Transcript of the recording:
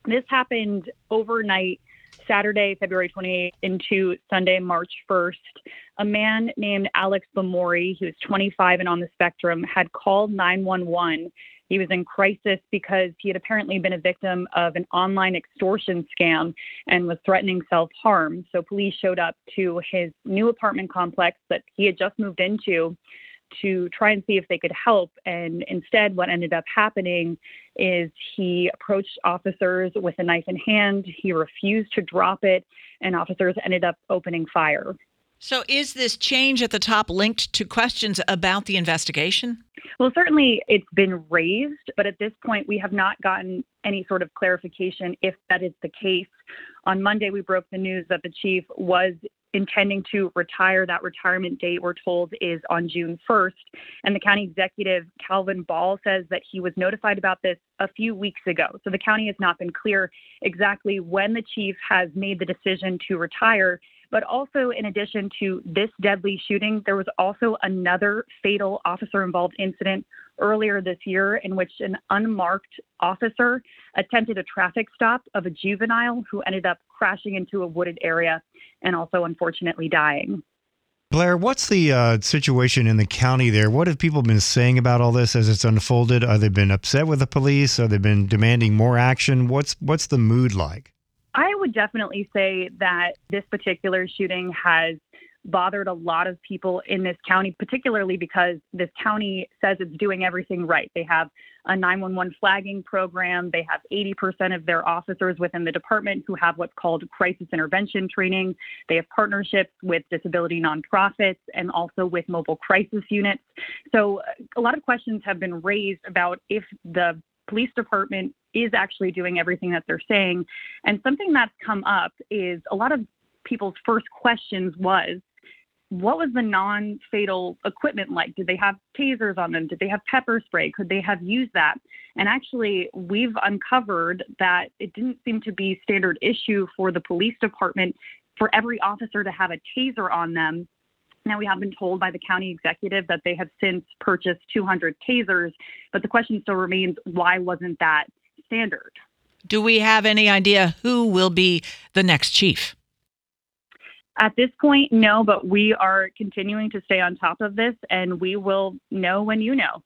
This happened overnight, Saturday, February 28th into Sunday, March 1st. A man named Alex Lamori, who was 25 and on the spectrum, had called 911. He was in crisis because he had apparently been a victim of an online extortion scam and was threatening self-harm. So police showed up to his new apartment complex that he had just moved into to try and see if they could help. And instead, what ended up happening is he approached officers with a knife in hand. He refused to drop it, and officers ended up opening fire. So is this change at the top linked to questions about the investigation? Well, certainly it's been raised, but at this point, we have not gotten any sort of clarification if that is the case. On Monday, we broke the news that the chief was intending to retire. That retirement date, we're told, is on June 1st. And the county executive, Calvin Ball, says that he was notified about this a few weeks ago. So the county has not been clear exactly when the chief has made the decision to retire. But also, in addition to this deadly shooting, there was also another fatal officer-involved incident earlier this year in which an unmarked officer attempted a traffic stop of a juvenile who ended up crashing into a wooded area and also unfortunately dying. Blair, what's the situation in the county there? What have people been saying about all this as it's unfolded? Have they been upset with the police? Have they been demanding more action? What's the mood like? I would definitely say that this particular shooting has bothered a lot of people in this county, particularly because this county says it's doing everything right. They have a 911 flagging program. They have 80% of their officers within the department who have what's called crisis intervention training. They have partnerships with disability nonprofits and also with mobile crisis units. So a lot of questions have been raised about if the police department is actually doing everything that they're saying. And something that's come up is a lot of people's first questions was, what was the non-fatal equipment like? Did they have tasers on them? Did they have pepper spray? Could they have used that? And actually, we've uncovered that it didn't seem to be standard issue for the police department for every officer to have a taser on them. Now, we have been told by the county executive that they have since purchased 200 tasers, but the question still remains, why wasn't that standard? Do we have any idea who will be the next chief? At this point, no, but we are continuing to stay on top of this, and we will know when you know.